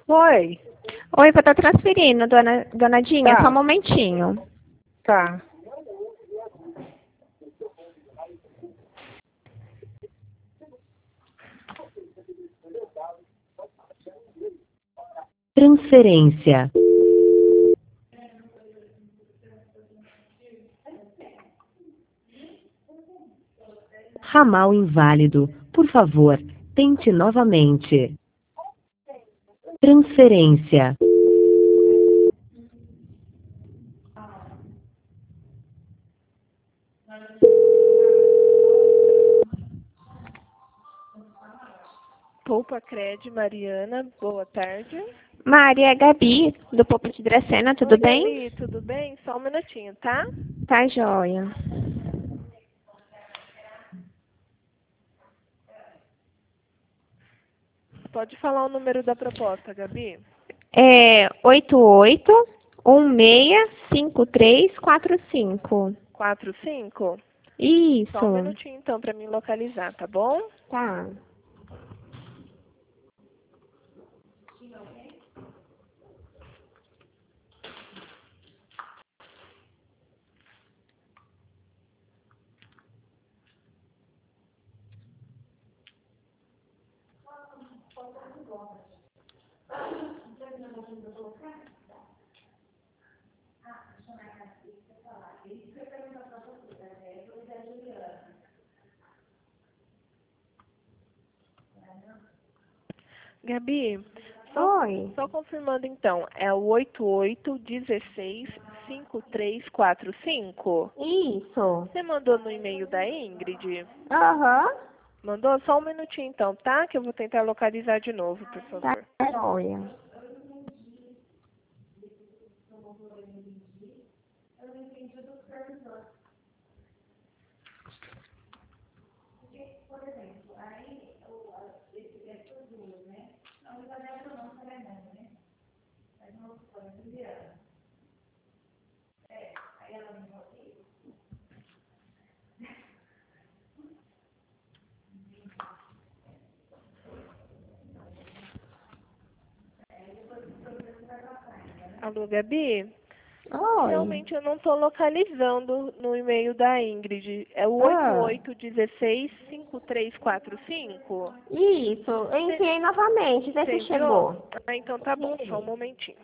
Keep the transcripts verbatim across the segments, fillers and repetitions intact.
Oi, Oi, vou estar transferindo, dona, dona Dinha, Tá. só um momentinho. tá. Transferência. Ramal inválido. Por favor, tente novamente. Transferência. Poupa Cred, Mariana, boa tarde. Maria, é Gabi, do Popo de Dracena, tudo Oi, bem? Gabi, tudo bem? Só um minutinho, tá? Tá joia. Pode falar o número da proposta, Gabi? É oito oito um seis cinco três quatro cinco. quatro cinco? Isso. Só um minutinho, então, para me localizar, tá bom? Tá. Gabi, só, Oi. só confirmando então, é o oito oito um seis cinco três quatro cinco? Isso. Você mandou no e-mail da Ingrid? Aham. Mandou? Só um minutinho então, tá? Que eu vou tentar localizar de novo, por Tá favor. joia. Alô, Gabi? Oi. Realmente eu não estou localizando no e-mail da Ingrid. É o oito Ah. oito um seis cinco três quatro cinco? Isso. Eu enviei novamente, vê Você se enviou? chegou. Ah, então tá bom, só um momentinho.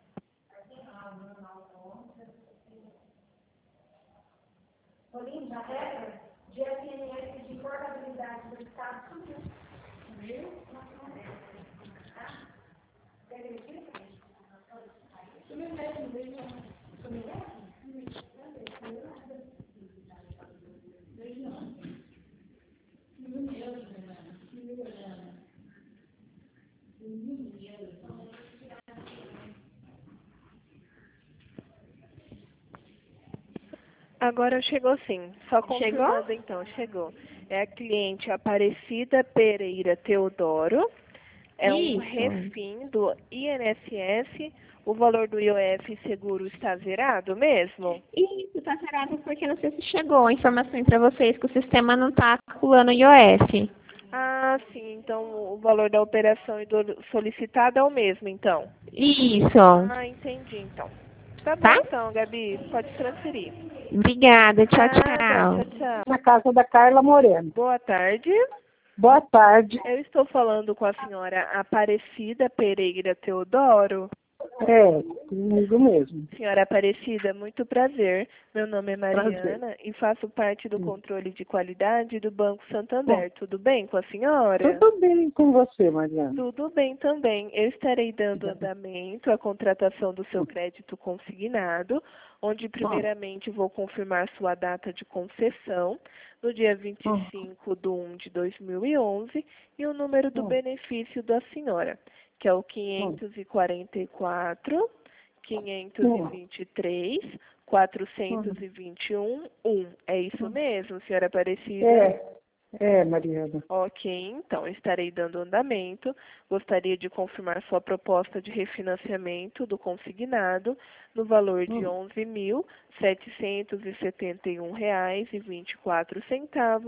Agora chegou sim. Só confirmando então, chegou. É a cliente Aparecida Pereira Teodoro. É um Isso. refim do I N S S. O valor do I O F seguro está zerado mesmo? Isso, tá zerado porque não sei se chegou a informação para vocês que o sistema não tá calculando o I O F. Ah, sim. Então o valor da operação e do solicitado é o mesmo, então. Isso. Ah, entendi, então. Tá bom, Tá? então, Gabi. Pode transferir. Obrigada. Tchau, Nada, tchau. tchau, tchau. Na casa da Carla Moreno. Boa tarde. Boa tarde. Eu estou falando com a senhora Aparecida Pereira Teodoro. É, comigo mesmo. Senhora Aparecida, muito prazer. Meu nome é Prazer. Mariana e faço parte do Hum. controle de qualidade do Banco Bom, Santander. Tudo bem com a senhora? tudo bem com você, Mariana? Tudo bem também. Eu estarei dando Tudo bem. andamento à contratação do seu Hum. crédito consignado, onde Bom, primeiramente vou confirmar sua data de concessão, no dia vinte e bom, cinco de um de dois mil e onze, e o número do bom, benefício da senhora, que é o bom, quinhentos e quarenta e quatro, quinhentos e bom, vinte e três, bom. quatrocentos e vinte e um, um. É isso mesmo, senhora Aparecida? É, é, Mariana. Ok, então, estarei dando andamento. Gostaria de confirmar sua proposta de refinanciamento do consignado no valor de Hum. onze mil setecentos e setenta e um reais e vinte e quatro centavos,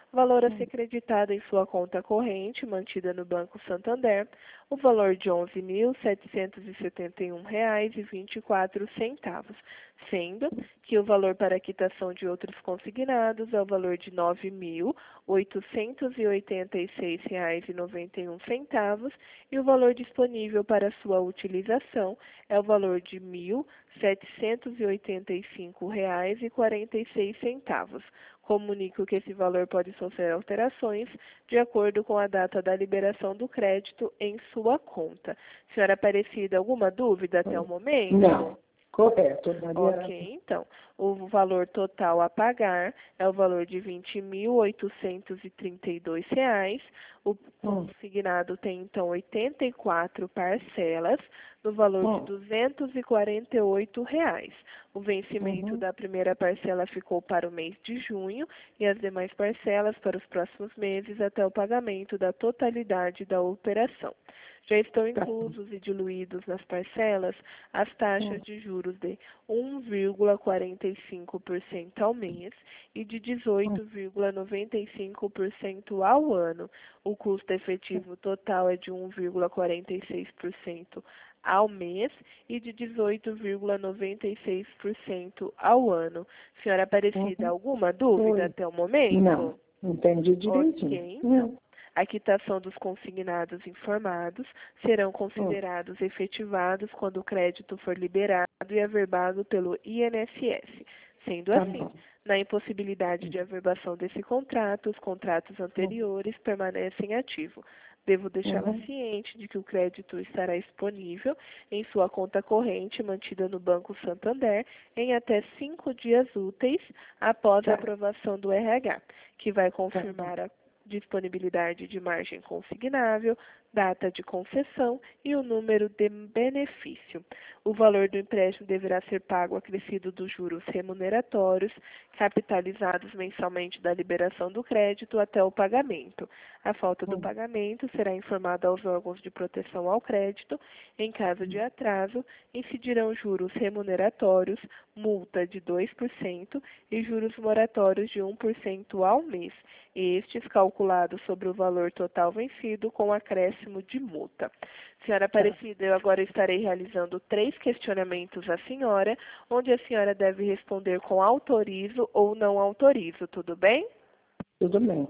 valor a ser creditado em sua conta corrente, mantida no Banco Santander, o valor de onze mil setecentos e setenta e um reais e vinte e quatro centavos, sendo que o valor para quitação de outros consignados é o valor de nove mil oitocentos e oitenta e seis reais e noventa e um centavos e o valor disponível para sua utilização é o valor de mil setecentos e oitenta e cinco reais e quarenta e seis centavos. Comunico que esse valor pode sofrer alterações de acordo com a data da liberação do crédito em sua conta. Senhora Aparecida, alguma dúvida até o momento? Não. Correto, Mariana. Ok, então, o valor total a pagar é o valor de vinte mil oitocentos e trinta e dois reais. O consignado tem, então, oitenta e quatro parcelas, no valor Hum. de duzentos e quarenta e oito reais. O vencimento Uhum. da primeira parcela ficou para o mês de junho e as demais parcelas para os próximos meses até o pagamento da totalidade da operação. Já estão inclusos e diluídos nas parcelas as taxas de juros de um vírgula quarenta e cinco por cento ao mês e de dezoito vírgula noventa e cinco por cento ao ano. O custo efetivo total é de um vírgula quarenta e seis por cento ao mês e de dezoito vírgula noventa e seis por cento ao ano. Senhora Aparecida, Uhum. alguma dúvida Oi. até o momento? Não, entendi direitinho. Ok, então. A quitação dos consignados informados serão considerados efetivados quando o crédito for liberado e averbado pelo I N S S. Sendo Tá assim, bom. na impossibilidade de averbação desse contrato, os contratos anteriores permanecem ativos. Devo deixá-la Uhum. ciente de que o crédito estará disponível em sua conta corrente mantida no Banco Santander em até cinco dias úteis após a Tá. aprovação do R H, que vai confirmar a disponibilidade de margem consignável, data de concessão e o número de benefício. O valor do empréstimo deverá ser pago acrescido dos juros remuneratórios, capitalizados mensalmente da liberação do crédito até o pagamento. A falta do pagamento será informada aos órgãos de proteção ao crédito. Em caso de atraso, incidirão juros remuneratórios, multa de dois por cento e juros moratórios de um por cento ao mês, estes calculados sobre o valor total vencido com acréscimo de multa. Senhora Aparecida, eu agora estarei realizando três questionamentos à senhora, onde a senhora deve responder com autorizo ou não autorizo, tudo bem? Tudo bem.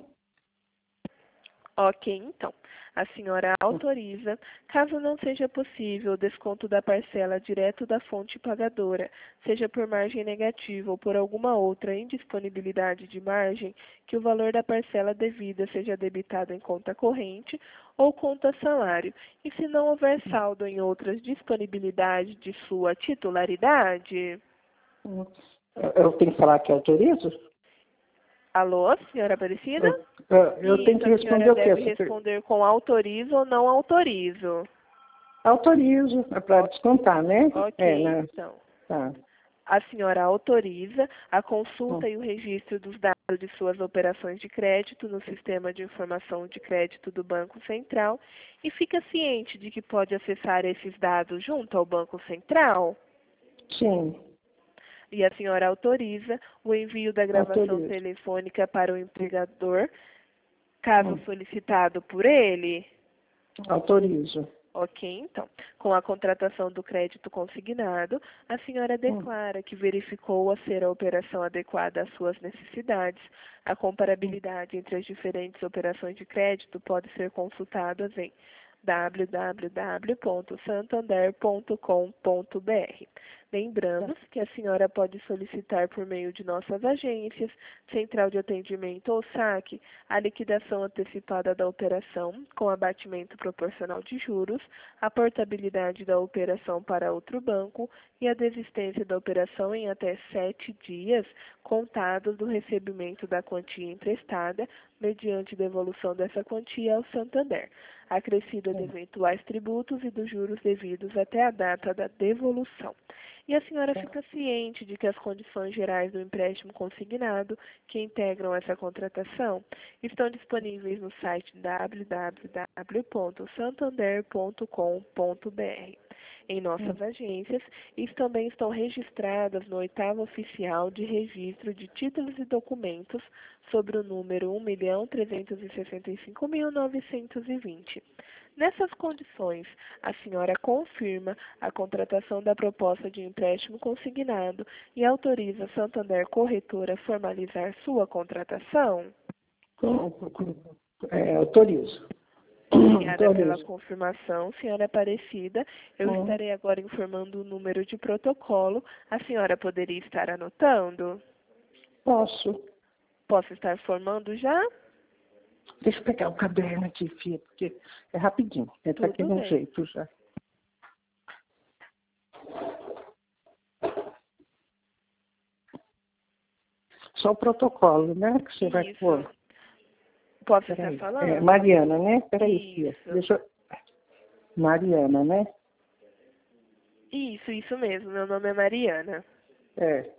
Ok, então. A senhora autoriza, caso não seja possível o desconto da parcela direto da fonte pagadora, seja por margem negativa ou por alguma outra indisponibilidade de margem, que o valor da parcela devida seja debitado em conta corrente ou conta salário. E se não houver saldo em outras disponibilidades de sua titularidade? Hum. Eu eu tenho que falar que autorizo? Alô, senhora Aparecida? Eu, eu- eu Isso, tenho que a responder senhora o quê? deve responder com autorizo ou não autorizo. Autorizo, é para descontar, né? Ok, É, né? então. Tá. A senhora autoriza a consulta e o registro dos dados de suas operações de crédito no Sistema de Informação de Crédito do Banco Central e fica ciente de que pode acessar esses dados junto ao Banco Central? Sim, E a senhora autoriza o envio da gravação autorizo. telefônica para o empregador, caso Hum. solicitado por ele? Autorizo. Ok, então. Com a contratação do crédito consignado, a senhora declara que verificou a ser a operação adequada às suas necessidades. A comparabilidade entre as diferentes operações de crédito pode ser consultada em w w w ponto santander ponto com ponto b r. Lembramos que a senhora pode solicitar por meio de nossas agências, Central de Atendimento ou saque, a liquidação antecipada da operação com abatimento proporcional de juros, a portabilidade da operação para outro banco e a desistência da operação em até sete dias contados do recebimento da quantia emprestada, mediante devolução dessa quantia ao Santander, acrescida de eventuais tributos e dos juros devidos até a data da devolução. E a senhora fica ciente de que as condições gerais do empréstimo consignado que integram essa contratação estão disponíveis no site w w w ponto santander ponto com ponto b r. em nossas agências e também estão registradas no oitavo oficial de registro de títulos e documentos sobre o número um milhão trezentos e sessenta e cinco mil novecentos e vinte. Nessas condições, a senhora confirma a contratação da proposta de empréstimo consignado e autoriza a Santander Corretora a formalizar sua contratação? Com, com, é, autorizo. Obrigada pela confirmação, senhora Aparecida. Eu Hum. estarei agora informando o número de protocolo. A senhora poderia estar anotando? Posso. Posso estar formando já? Deixa eu pegar o caderno aqui, filha, porque é rapidinho. Ele está aqui Tudo no bem. jeito já. Só o protocolo, né? Que você vai Isso. pôr. Posso Peraí. estar falando? É, Mariana, né? Peraí, filha. Isso. Deixa eu... Mariana, né? Isso, isso mesmo. Meu nome é Mariana. É.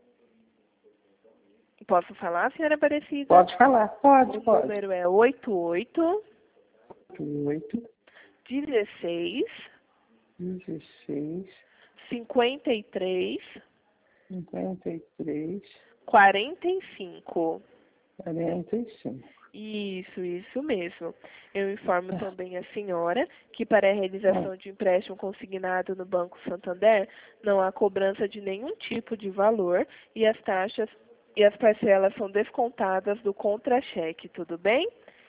Posso falar, senhora Aparecida? Pode falar, pode, O pode. número é oito oito Oito, dezesseis dezesseis, cinquenta e três cinquenta e três, quarenta e cinco. quarenta e cinco. Isso, isso mesmo. Eu informo também a senhora que para a realização de empréstimo consignado no Banco Santander não há cobrança de nenhum tipo de valor e as taxas e as parcelas são descontadas do contra-cheque, tudo bem?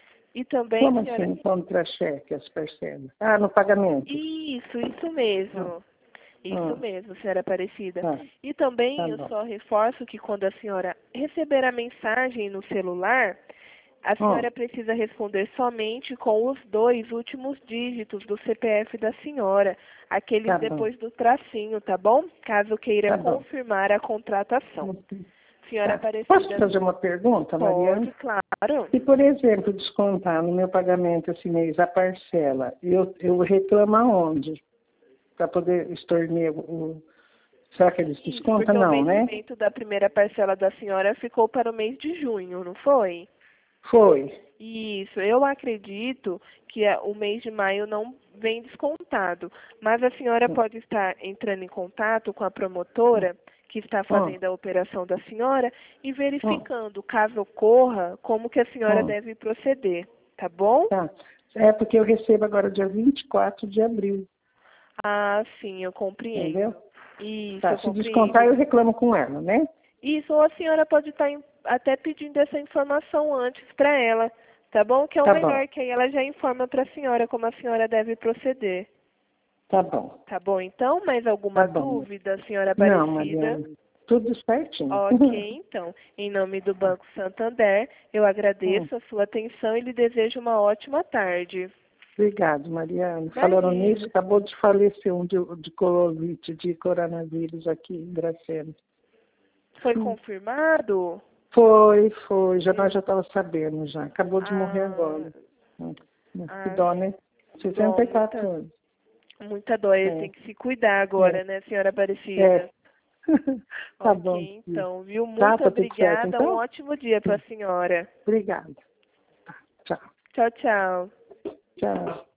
E também, Como senhora... assim, contra-cheque, as parcelas? Ah, no pagamento. Isso, isso mesmo. Isso Ah. mesmo, senhora Aparecida. Ah. E também Tá eu bom. só reforço que quando a senhora receber a mensagem no celular, a senhora precisa responder somente com os dois últimos dígitos do C P F da senhora, aqueles Tá bom. depois do tracinho, tá bom? Caso queira Tá bom. confirmar a contratação. Senhora Tá. Aparecida, Posso fazer uma pergunta, Mariana? pode, claro. Se, por exemplo, descontar no meu pagamento esse mês a parcela, eu, eu reclamo aonde? Para poder estornear o... Será que eles Isso, descontam? porque Não, o né? vencimento da primeira parcela da senhora ficou para o mês de junho, não foi? Foi. Isso, eu acredito que é- o mês de maio não vem descontado, mas a senhora pode estar entrando em contato com a promotora que está fazendo a operação da senhora e verificando, caso ocorra, como que a senhora Hum. deve proceder, tá bom? Tá. É porque eu recebo agora dia vinte e quatro de abril, Ah, sim, eu compreendo. entendeu? Isso, Tá, eu se compreendo. descontar eu reclamo com ela, né? Isso, ou a senhora pode estar em- até pedindo essa informação antes para ela, tá bom? Que é o Tá melhor, bom. que aí ela já informa para a senhora como a senhora deve proceder. Tá bom. Tá bom, então? Mais alguma Tá bom. dúvida, senhora Não, Aparecida? Mariana, tudo certinho. Ok, então. Em nome do Banco Santander, eu agradeço a sua atenção e lhe desejo uma ótima tarde. Obrigado, Mariana. Imagina. Falando nisso, acabou de falecer um de, de Covid, de coronavírus aqui em Dracena. Foi Hum. confirmado? Foi, foi. Já, nós já estávamos sabendo já. Acabou de morrer Ah, agora. Hum. ah, Que dó, né? sessenta e quatro muita- anos. Muita dó, ele É. tem que se cuidar agora, É. né, senhora Aparecida? É. Tá Ok, bom. então, viu? Muito Tá, tá tudo certo, obrigada. então? Um ótimo dia para a senhora. Obrigada. Tá, tchau. Tchau, tchau. Tchau.